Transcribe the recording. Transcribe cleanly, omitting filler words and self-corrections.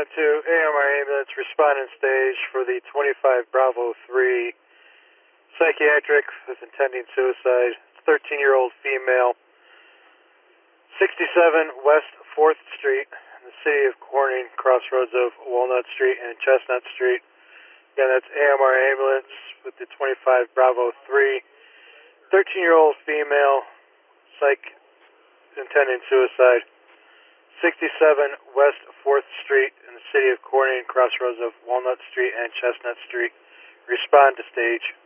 to AMR ambulance responding stage for the 25 Bravo 3 psychiatric with intending suicide. 13-year-old female, 67 West 4th Street in the city of Corning, crossroads of Walnut Street and Chestnut Street. Again, that's AMR ambulance with the 25 Bravo 3. 13-year-old female, psych intending suicide. 67 West 4th Street in the city of Corning, crossroads of Walnut Street and Chestnut Street. Respond to stage.